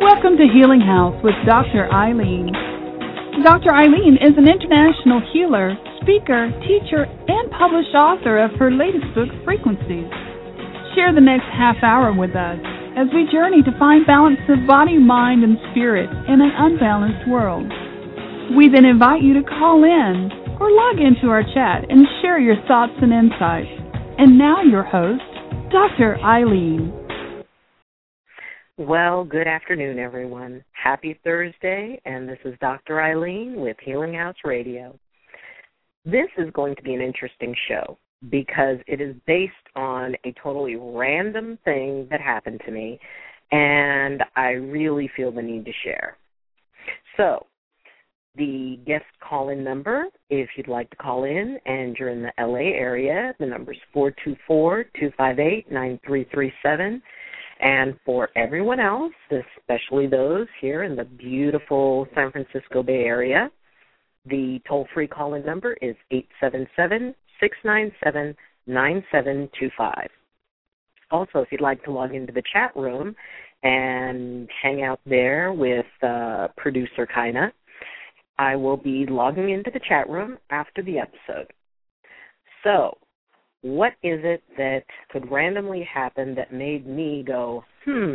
Welcome to Healing House with Dr. Ayleen. Dr. Ayleen is an international healer, speaker, teacher, and published author of her latest book, Frequencies. Share the next half hour with us as we journey to find balance of body, mind, and spirit in an unbalanced world. We then invite you to call in or log into our chat and share your thoughts and insights. And now your host, Dr. Ayleen. Well, good afternoon, everyone. Happy Thursday, and this is Dr. Ayleen with Healing House Radio. This is going to be an interesting show because it is based on a totally random thing that happened to me, and I really feel the need to share. So, the guest call-in number, if you'd like to call in and you're in the LA area, the number is 424-258-9337. And for everyone else, especially those here in the beautiful San Francisco Bay Area, the toll-free call-in number is 877-697-9725. Also, if you'd like to log into the chat room and hang out there with producer Kaina, I will be logging into the chat room after the episode. So, what is it that could randomly happen that made me go,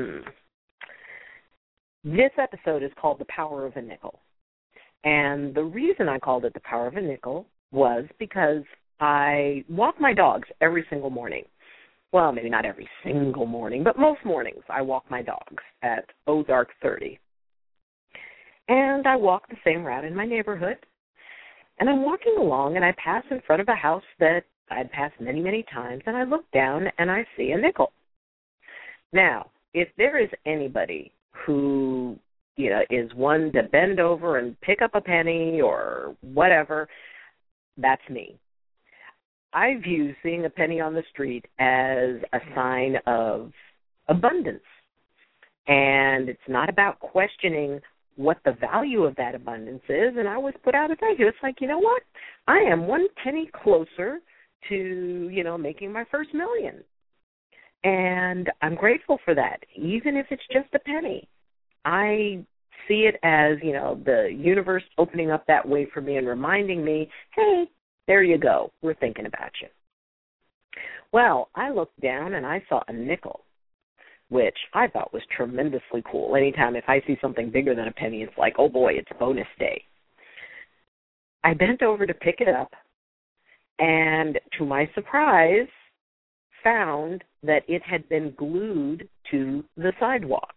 This episode is called The Power of a Nickel. And the reason I called it The Power of a Nickel was because I walk my dogs every single morning. Well, maybe not every single morning, but most mornings I walk my dogs at dark 30. And I walk the same route in my neighborhood. And I'm walking along, and I pass in front of a house that I'd passed many, many times, and I look down, and I see a nickel. Now, if there is anybody who, is one to bend over and pick up a penny or whatever, that's me. I view seeing a penny on the street as a sign of abundance. And it's not about questioning what the value of that abundance is, and I always put out a thank you. It's like, you know what? I am one penny closer to, making my first million. And I'm grateful for that, even if it's just a penny. I see it as, the universe opening up that way for me and reminding me, hey, there you go. We're thinking about you. Well, I looked down and I saw a nickel, which I thought was tremendously cool. Anytime if I see something bigger than a penny, it's like, oh boy, it's bonus day. I bent over to pick it up, and to my surprise, found that it had been glued to the sidewalk.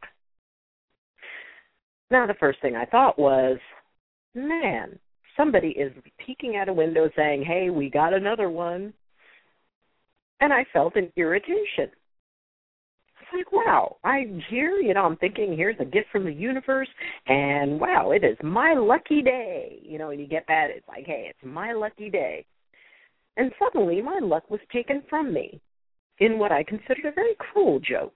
Now, the first thing I thought was, man, somebody is peeking out a window saying, hey, we got another one. And I felt an irritation. It's like, wow, I'm here, I'm thinking here's a gift from the universe, and wow, it is my lucky day. When you get that, it's like, hey, it's my lucky day. And suddenly my luck was taken from me in what I considered a very cruel joke.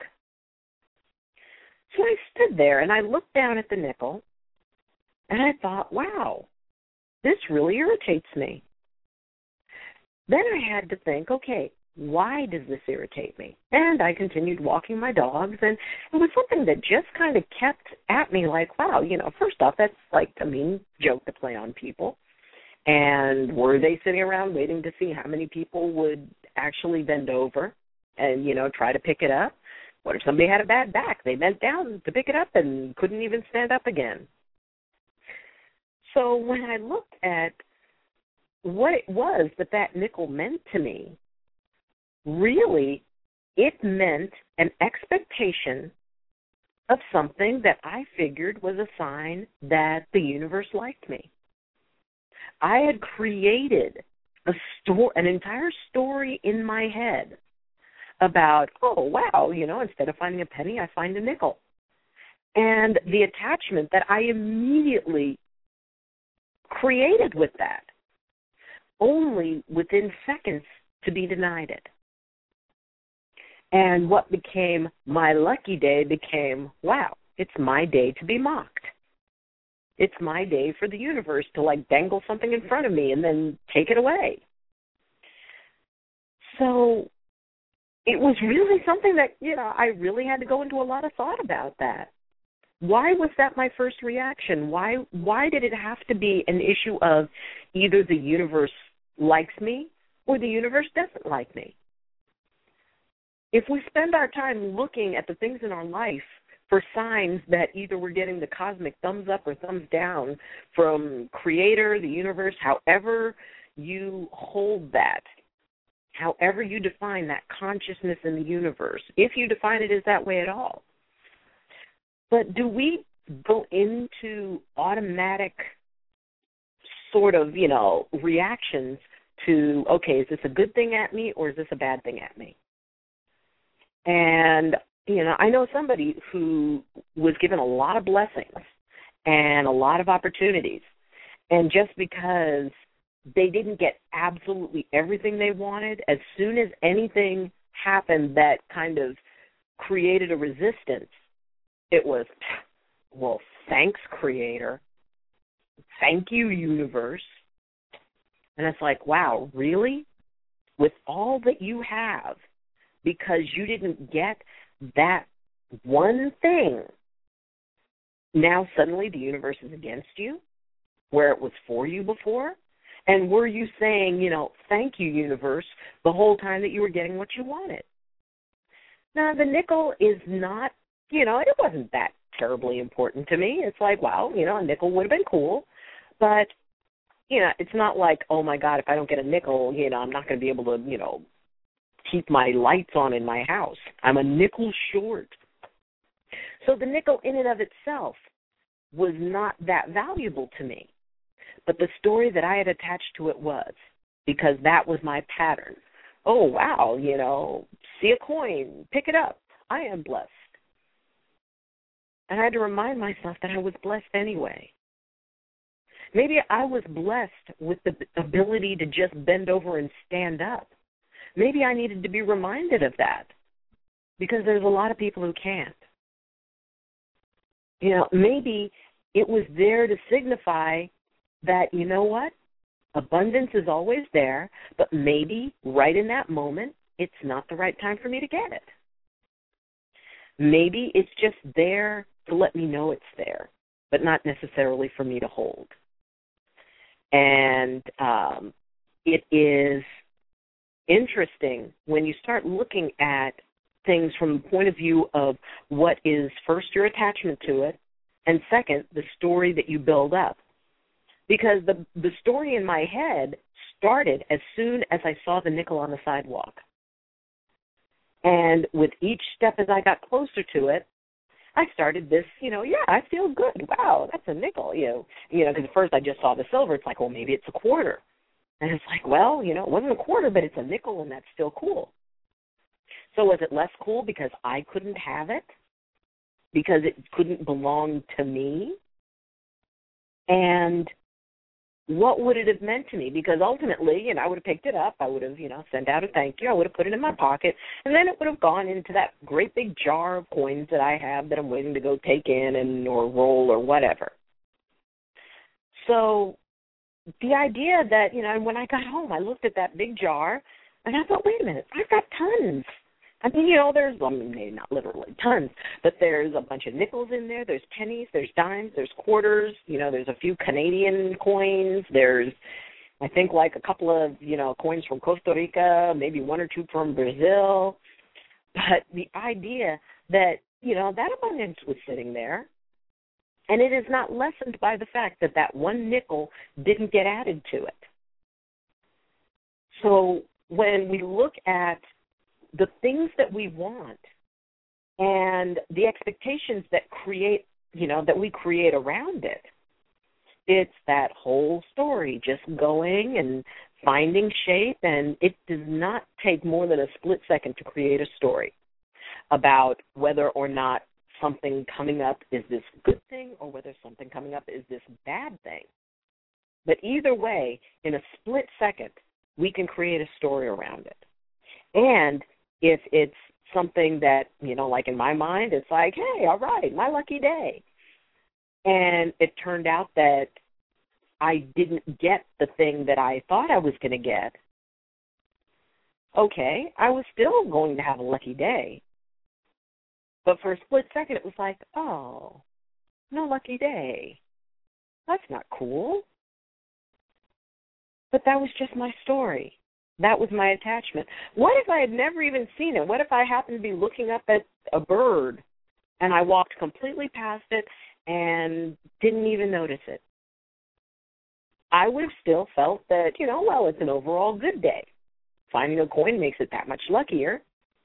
So I stood there and I looked down at the nickel, and I thought, wow, this really irritates me. Then I had to think, okay, why does this irritate me? And I continued walking my dogs, and it was something that just kind of kept at me like, wow, first off, that's like a mean joke to play on people. And were they sitting around waiting to see how many people would actually bend over and, try to pick it up? What if somebody had a bad back? They bent down to pick it up and couldn't even stand up again. So when I looked at what it was that nickel meant to me, really, it meant an expectation of something that I figured was a sign that the universe liked me. I had created an entire story in my head about, oh, wow, instead of finding a penny, I find a nickel. And the attachment that I immediately created with that, only within seconds to be denied it. And what became my lucky day became, wow, it's my day to be mocked. It's my day for the universe to, dangle something in front of me and then take it away. So it was really something that, I really had to go into a lot of thought about that. Why was that my first reaction? Why did it have to be an issue of either the universe likes me or the universe doesn't like me? If we spend our time looking at the things in our life for signs that either we're getting the cosmic thumbs up or thumbs down from Creator, the universe, however you hold that, however you define that consciousness in the universe, if you define it as that way at all. But do we go into automatic sort of, reactions to, okay, is this a good thing at me or is this a bad thing at me? And, I know somebody who was given a lot of blessings and a lot of opportunities, and just because they didn't get absolutely everything they wanted, as soon as anything happened that kind of created a resistance, it was, well, thanks, Creator. Thank you, universe. And it's like, wow, really? With all that you have, because you didn't get that one thing, now suddenly the universe is against you, where it was for you before? And were you saying, thank you, universe, the whole time that you were getting what you wanted? Now, the nickel is not, it wasn't that terribly important to me. It's like, wow, a nickel would have been cool. But, it's not like, oh, my God, if I don't get a nickel, I'm not going to be able to, keep my lights on in my house. I'm a nickel short. So the nickel in and of itself was not that valuable to me. But the story that I had attached to it was, because that was my pattern. Oh, wow, see a coin, pick it up. I am blessed. And I had to remind myself that I was blessed anyway. Maybe I was blessed with the ability to just bend over and stand up. Maybe I needed to be reminded of that, because there's a lot of people who can't. Maybe it was there to signify that, what? Abundance is always there, but maybe right in that moment, it's not the right time for me to get it. Maybe it's just there to let me know it's there, but not necessarily for me to hold. And it is interesting when you start looking at things from the point of view of what is, first, your attachment to it, and second, the story that you build up. Because the story in my head started as soon as I saw the nickel on the sidewalk. And with each step as I got closer to it, I started this, I feel good. Wow, that's a nickel, because at first I just saw the silver. It's like, well, maybe it's a quarter. And it's like, well, it wasn't a quarter, but it's a nickel, and that's still cool. So was it less cool because I couldn't have it? Because it couldn't belong to me? And what would it have meant to me? Because ultimately, I would have picked it up. I would have, sent out a thank you. I would have put it in my pocket. And then it would have gone into that great big jar of coins that I have that I'm waiting to go take in or roll or whatever. So the idea that, when I got home, I looked at that big jar, and I thought, wait a minute, I've got tons. I mean, there's, maybe not literally tons, but there's a bunch of nickels in there. There's pennies, there's dimes, there's quarters. There's a few Canadian coins. There's, I think, like a couple of, coins from Costa Rica, maybe one or two from Brazil. But the idea that, that abundance was sitting there, and it is not lessened by the fact that that one nickel didn't get added to it. So when we look at the things that we want and the expectations that create, that we create around it, it's that whole story just going and finding shape, and it does not take more than a split second to create a story about whether or not something coming up is this good thing or whether something coming up is this bad thing. But either way, in a split second, we can create a story around it. And if it's something that, like in my mind, it's like, hey, all right, my lucky day. And it turned out that I didn't get the thing that I thought I was going to get. Okay, I was still going to have a lucky day. But for a split second, it was like, oh, No lucky day. That's not cool. But that was just my story. That was my attachment. What if I had never even seen it? What if I happened to be looking up at a bird and I walked completely past it and didn't even notice it? I would have still felt that, well, it's an overall good day. Finding a coin makes it that much luckier.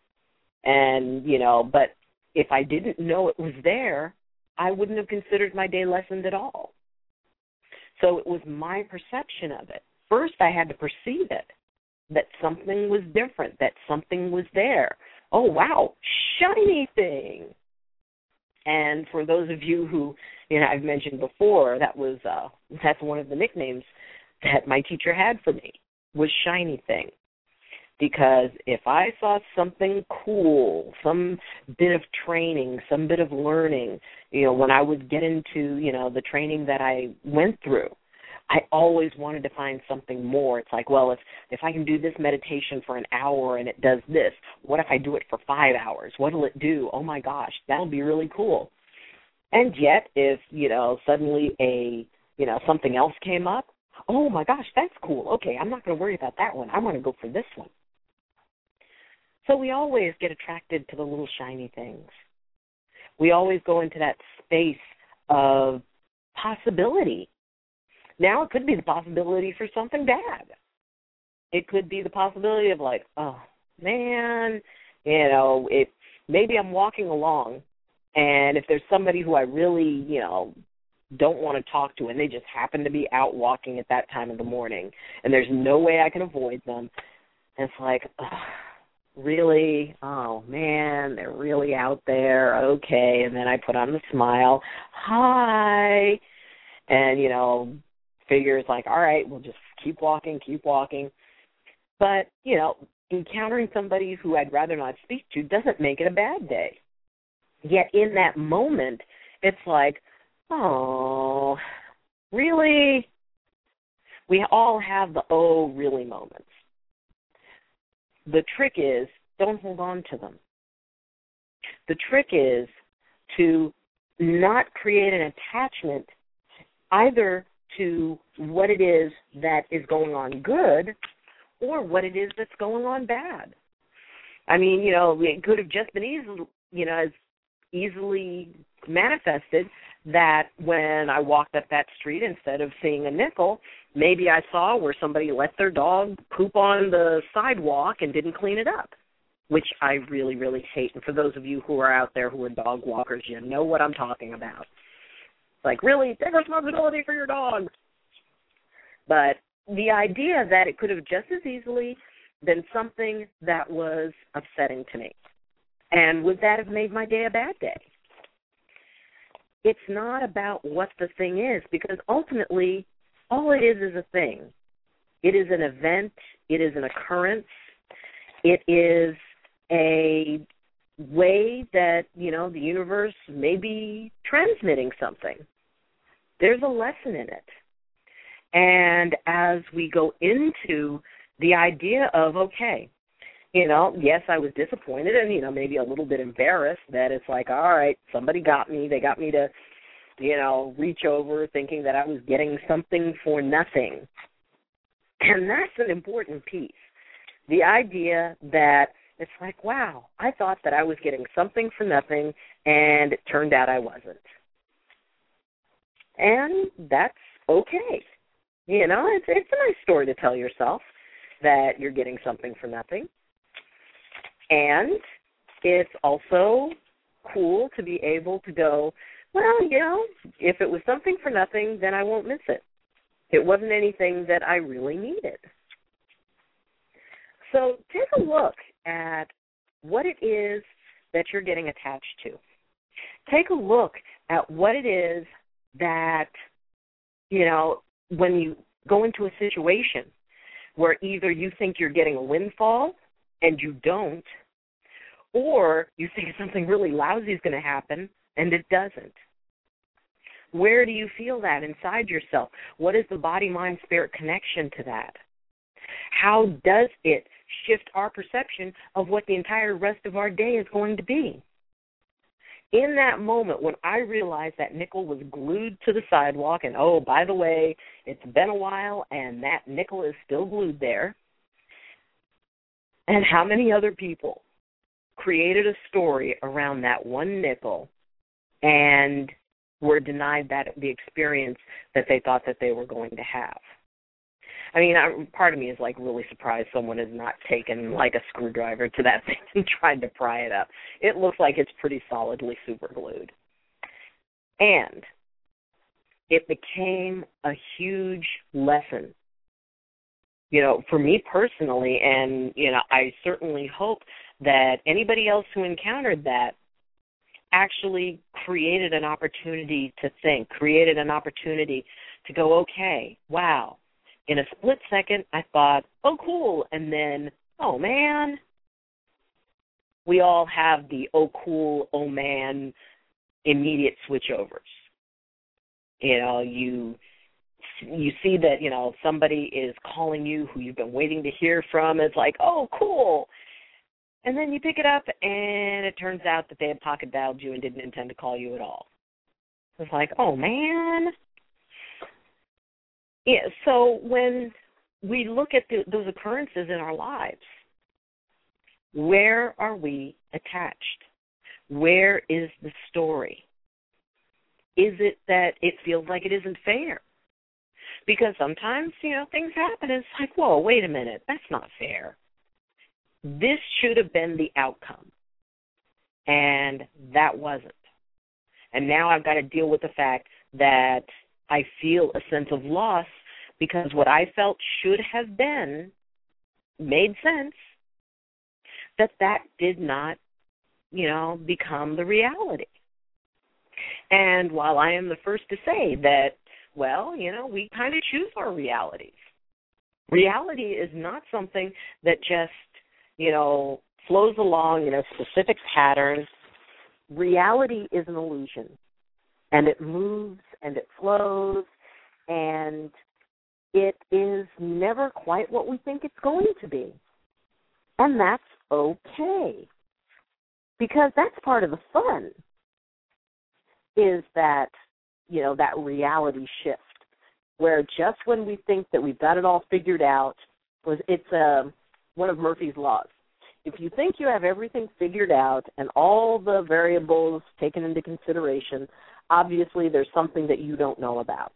And, but if I didn't know it was there, I wouldn't have considered my day lessened at all. So it was my perception of it. First, I had to perceive it, that something was different, that something was there. Oh, wow, shiny thing. And for those of you who, I've mentioned before, that's one of the nicknames that my teacher had for me, was shiny thing. Because if I saw something cool, some bit of training, some bit of learning, when I would get into, the training that I went through, I always wanted to find something more. It's like, well, if I can do this meditation for an hour and it does this, what if I do it for 5 hours? What will it do? Oh, my gosh, that'll be really cool. And yet, if, suddenly something else came up, oh, my gosh, that's cool. Okay, I'm not going to worry about that one. I want to go for this one. So we always get attracted to the little shiny things. We always go into that space of possibility. Now it could be the possibility for something bad. It could be the possibility of like, oh, man, maybe I'm walking along, and if there's somebody who I really, don't want to talk to, and they just happen to be out walking at that time of the morning, and there's no way I can avoid them, and it's like, really? Oh, man, they're really out there. Okay, and then I put on the smile. Hi. And, figures like, all right, we'll just keep walking. But, encountering somebody who I'd rather not speak to doesn't make it a bad day. Yet in that moment, it's like, oh, really? We all have the oh, really moments. The trick is, don't hold on to them. The trick is to not create an attachment either to what it is that is going on good or what it is that's going on bad. I mean, it could have just been as easily manifested that when I walked up that street, instead of seeing a nickel, maybe I saw where somebody let their dog poop on the sidewalk and didn't clean it up, which I really, really hate. And for those of you who are out there who are dog walkers, you know what I'm talking about. Like, really, take responsibility for your dog. But the idea that it could have just as easily been something that was upsetting to me. And would that have made my day a bad day? It's not about what the thing is, because ultimately all it is a thing. It is an event. It is an occurrence. It is a way that, the universe may be transmitting something. There's a lesson in it. And as we go into the idea of, okay, yes, I was disappointed and, maybe a little bit embarrassed that it's like, all right, somebody got me. They got me to, reach over thinking that I was getting something for nothing. And that's an important piece. The idea that it's like, wow, I thought that I was getting something for nothing, and it turned out I wasn't. And that's okay. It's a nice story to tell yourself that you're getting something for nothing. And it's also cool to be able to go, well, if it was something for nothing, then I won't miss it. It wasn't anything that I really needed. So take a look at what it is that you're getting attached to. Take a look at what it is that, when you go into a situation where either you think you're getting a windfall and you don't, or you think something really lousy is going to happen and it doesn't. Where do you feel that inside yourself? What is the body-mind-spirit connection to that? How does it shift our perception of what the entire rest of our day is going to be? in that moment when I realized that nickel was glued to the sidewalk, and oh, by the way, it's been a while and that nickel is still glued there, and how many other people created a story around that one nickel and were denied the experience that they thought that they were going to have. I mean, part of me is like really surprised someone has not taken like a screwdriver to that thing and tried to pry it up. It looks like it's pretty solidly super glued. And it became a huge lesson, you know, for me personally, and, you know, I certainly hope that anybody else who encountered that actually created an opportunity to think, created an opportunity to go, okay, wow. In a split second, I thought, oh, cool, and then, oh, man. We all have the oh, cool, oh, man, immediate switchovers. You know, you see that, you know, somebody is calling you who you've been waiting to hear from. It's like, oh, cool. And then you pick it up, and it turns out that they had pocket dialed you and didn't intend to call you at all. It's like, oh, man. Yeah, so when we look at those occurrences in our lives, where are we attached? Where is the story? Is it that it feels like it isn't fair? Because sometimes, you know, things happen and it's like, whoa, wait a minute, that's not fair. This should have been the outcome, and that wasn't. And now I've got to deal with the fact that I feel a sense of loss because what I felt should have been made sense, that did not, you know, become the reality. And while I am the first to say that, well, you know, we kind of choose our realities. Reality is not something that just, you know, flows along, you know, specific patterns. Reality is an illusion, and it moves and it flows, and it is never quite what we think it's going to be. And that's okay, because that's part of the fun, is that, you know, that reality shift, where just when we think that we've got it all figured out, it's one of Murphy's laws. If you think you have everything figured out and all the variables taken into consideration, obviously there's something that you don't know about.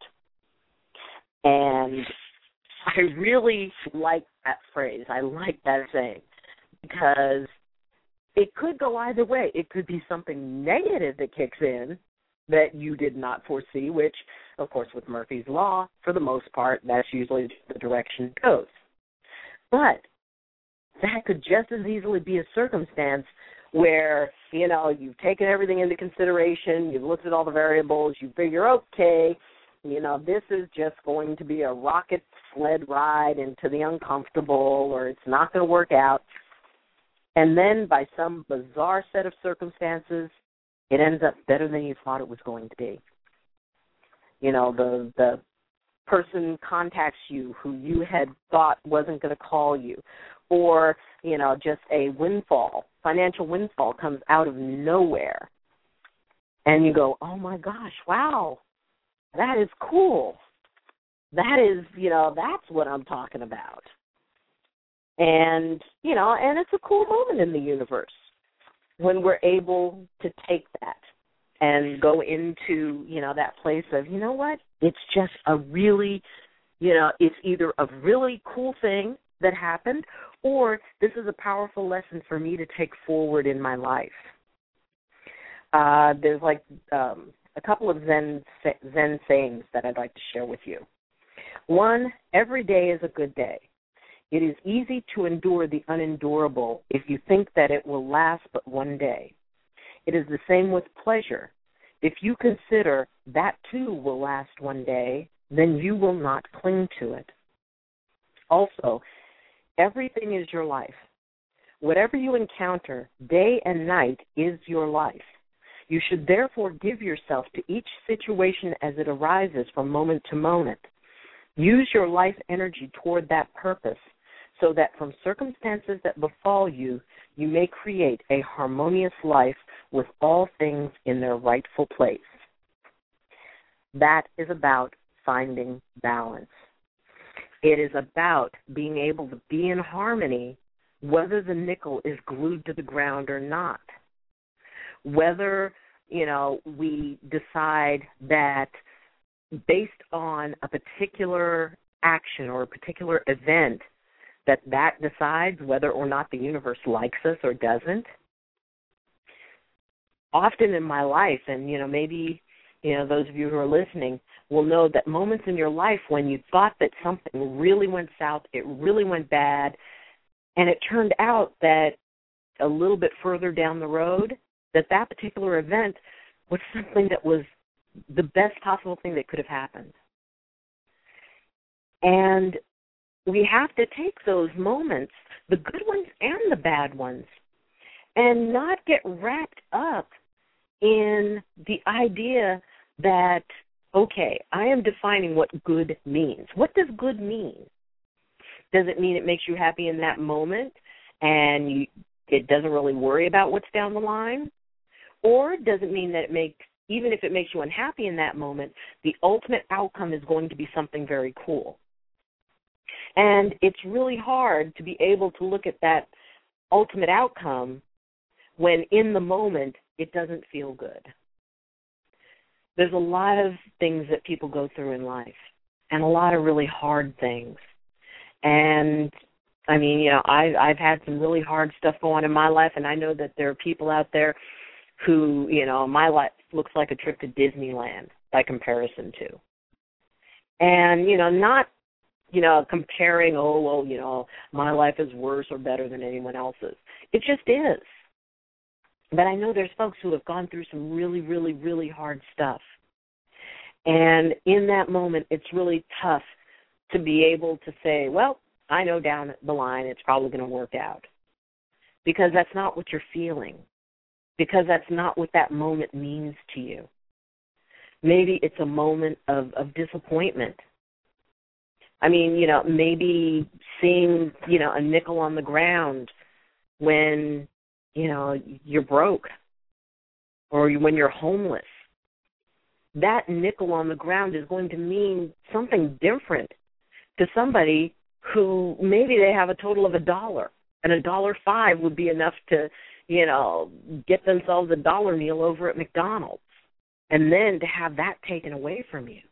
And I really like that phrase. I like that saying, because it could go either way. It could be something negative that kicks in that you did not foresee, which, of course, with Murphy's Law, for the most part, that's usually the direction it goes. But that could just as easily be a circumstance where, you know, you've taken everything into consideration, you've looked at all the variables, you figure, okay, you know, this is just going to be a rocket sled ride into the uncomfortable, or it's not going to work out. And then by some bizarre set of circumstances, it ends up better than you thought it was going to be. You know, the person contacts you who you had thought wasn't going to call you, or, you know, just a windfall, financial windfall comes out of nowhere. And you go, oh, my gosh, wow, that is cool. That is, you know, that's what I'm talking about. And, you know, and it's a cool moment in the universe when we're able to take that and go into, you know, that place of, you know what, it's just a really, you know, it's either a really cool thing that happened, or this is a powerful lesson for me to take forward in my life. There's like a couple of Zen sayings that I'd like to share with you. One, every day is a good day. It is easy to endure the unendurable if you think that it will last but one day. It is the same with pleasure. If you consider that too will last one day, then you will not cling to it. Also, everything is your life. Whatever you encounter, day and night, is your life. You should therefore give yourself to each situation as it arises from moment to moment. Use your life energy toward that purpose, so that from circumstances that befall you, you may create a harmonious life with all things in their rightful place. That is about finding balance. It is about being able to be in harmony whether the nickel is glued to the ground or not. Whether, we decide that based on a particular action or a particular event, that decides whether or not the universe likes us or doesn't. Often in my life, and, maybe, those of you who are listening will know that moments in your life when you thought that something really went south, it really went bad, and it turned out that a little bit further down the road, that particular event was something that was the best possible thing that could have happened. And we have to take those moments, the good ones and the bad ones, and not get wrapped up in the idea that, okay, I am defining what good means. What does good mean? Does it mean it makes you happy in that moment and it doesn't really worry about what's down the line? Or does it mean that even if it makes you unhappy in that moment, the ultimate outcome is going to be something very cool? And it's really hard to be able to look at that ultimate outcome when in the moment it doesn't feel good. There's a lot of things that people go through in life and a lot of really hard things. And, I mean, I've had some really hard stuff go on in my life, and I know that there are people out there who, my life looks like a trip to Disneyland by comparison to. And, not, comparing, my life is worse or better than anyone else's. It just is. But I know there's folks who have gone through some really, really, really hard stuff. And in that moment, it's really tough to be able to say, well, I know down the line it's probably going to work out. Because that's not what you're feeling. Because that's not what that moment means to you. Maybe it's a moment of disappointment. I mean, maybe seeing, a nickel on the ground when, you're broke or when you're homeless. That nickel on the ground is going to mean something different to somebody who maybe they have a total of $1, and $1.05 would be enough to, get themselves a dollar meal over at McDonald's. And then to have that taken away from you.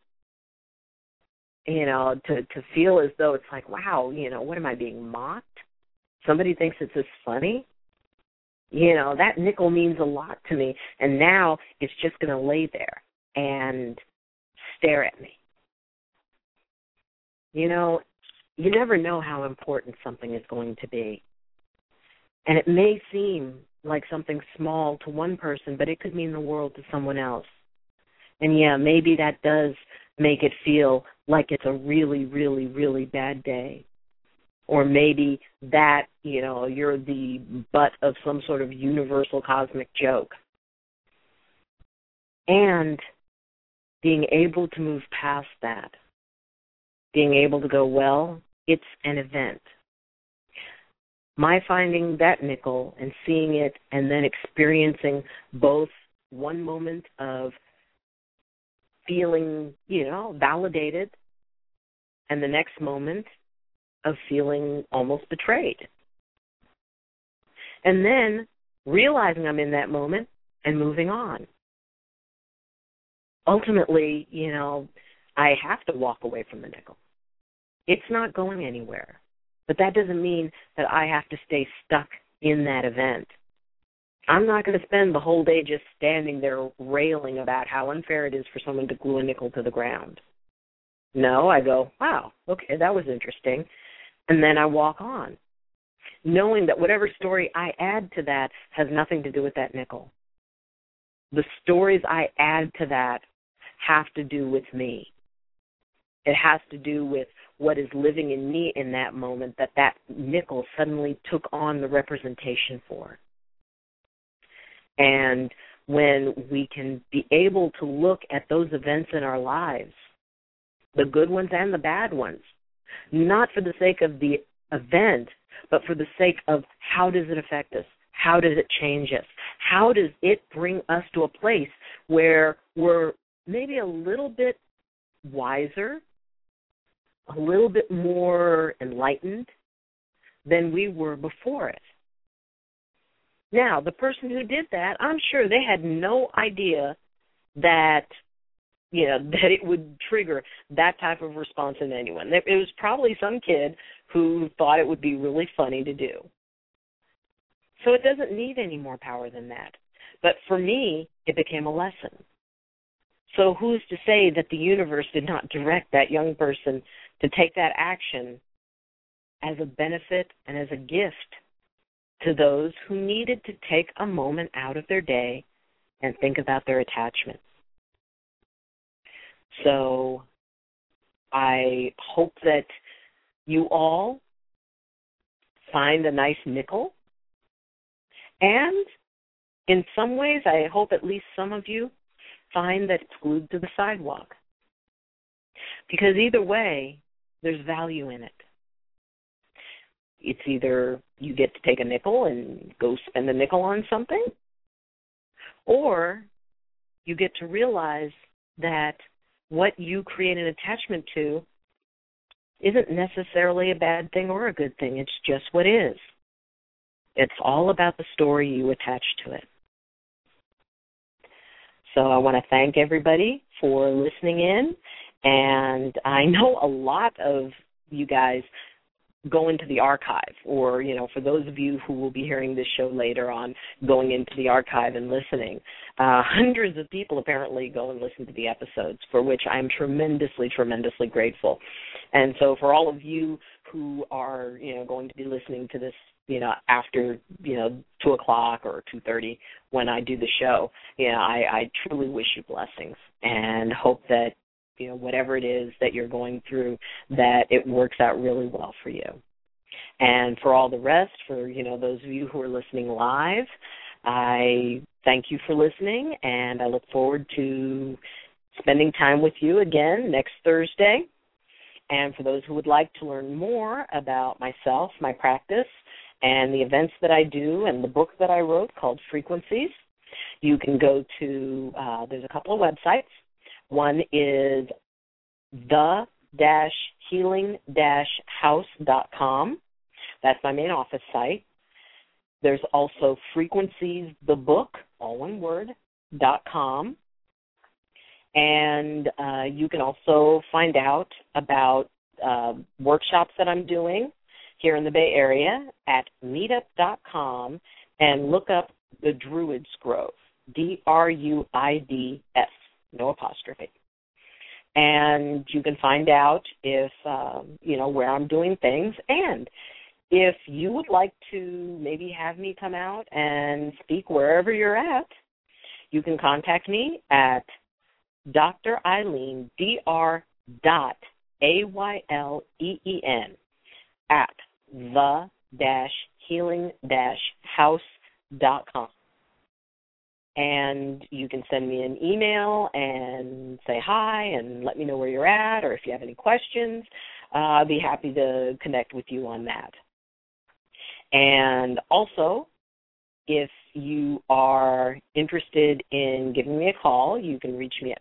To feel as though it's like, wow, what am I being mocked? Somebody thinks it's this funny? That nickel means a lot to me, and now it's just going to lay there and stare at me. You never know how important something is going to be. And it may seem like something small to one person, but it could mean the world to someone else. And yeah, maybe that does make it feel like it's a really, really, really bad day. Or maybe that, you're the butt of some sort of universal cosmic joke. And being able to move past that, being able to go, well, it's an event. My finding that nickel and seeing it and then experiencing both one moment of feeling, validated, and the next moment of feeling almost betrayed. And then realizing I'm in that moment and moving on. Ultimately, I have to walk away from the nickel. It's not going anywhere. But that doesn't mean that I have to stay stuck in that event. I'm not going to spend the whole day just standing there railing about how unfair it is for someone to glue a nickel to the ground. No, I go, wow, okay, that was interesting. And then I walk on, knowing that whatever story I add to that has nothing to do with that nickel. The stories I add to that have to do with me. It has to do with what is living in me in that moment that nickel suddenly took on the representation for. And when we can be able to look at those events in our lives, the good ones and the bad ones, not for the sake of the event, but for the sake of how does it affect us? How does it change us? How does it bring us to a place where we're maybe a little bit wiser, a little bit more enlightened than we were before it? Now, the person who did that, I'm sure they had no idea that, that it would trigger that type of response in anyone. It was probably some kid who thought it would be really funny to do. So it doesn't need any more power than that. But for me, it became a lesson. So who's to say that the universe did not direct that young person to take that action as a benefit and as a gift to those who needed to take a moment out of their day and think about their attachments? So I hope that you all find a nice nickel. And in some ways, I hope at least some of you find that it's glued to the sidewalk. Because either way, there's value in it. It's either you get to take a nickel and go spend a nickel on something, or you get to realize that what you create an attachment to isn't necessarily a bad thing or a good thing. It's just what is. It's all about the story you attach to it. So I want to thank everybody for listening in. And I know a lot of you guys go into the archive, or, for those of you who will be hearing this show later on, going into the archive and listening. Hundreds of people apparently go and listen to the episodes, for which I'm tremendously, tremendously grateful. And so for all of you who are, going to be listening to this, after, 2 o'clock or 2:30 when I do the show, I truly wish you blessings and hope that, whatever it is that you're going through, that it works out really well for you. And for all the rest, for, those of you who are listening live, I thank you for listening, and I look forward to spending time with you again next Thursday. And for those who would like to learn more about myself, my practice, and the events that I do, and the book that I wrote called Frequencies, you can go to, there's a couple of websites. One is the-healing-house.com. That's my main office site. There's also Frequencies, the book, all one word, .com. And you can also find out about workshops that I'm doing here in the Bay Area at meetup.com, and look up the Druids Grove, D-R-U-I-D-S, no apostrophe. And you can find out if, where I'm doing things. And if you would like to maybe have me come out and speak wherever you're at, you can contact me at Dr. Ayleen, Dr.Ayleen, at the-healing-house.com. And you can send me an email and say hi and let me know where you're at, or if you have any questions, I'll be happy to connect with you on that. And also, if you are interested in giving me a call, you can reach me at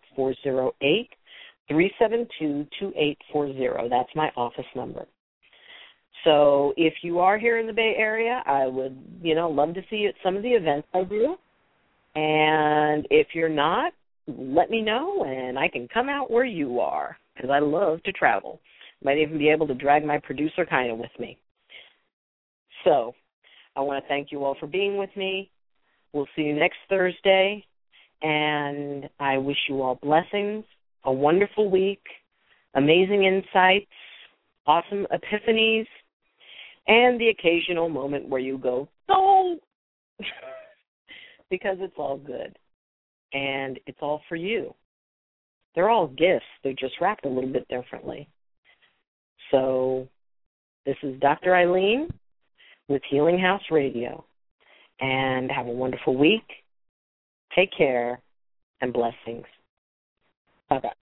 408-372-2840. That's my office number. So if you are here in the Bay Area, I would, love to see you at some of the events I do. And if you're not, let me know, and I can come out where you are, because I love to travel. Might even be able to drag my producer kind of with me. So I want to thank you all for being with me. We'll see you next Thursday, and I wish you all blessings, a wonderful week, amazing insights, awesome epiphanies, and the occasional moment where you go, no, because it's all good, and it's all for you. They're all gifts. They're just wrapped a little bit differently. So this is Dr. Ayleen with Healing House Radio, and have a wonderful week. Take care, and blessings. Bye-bye.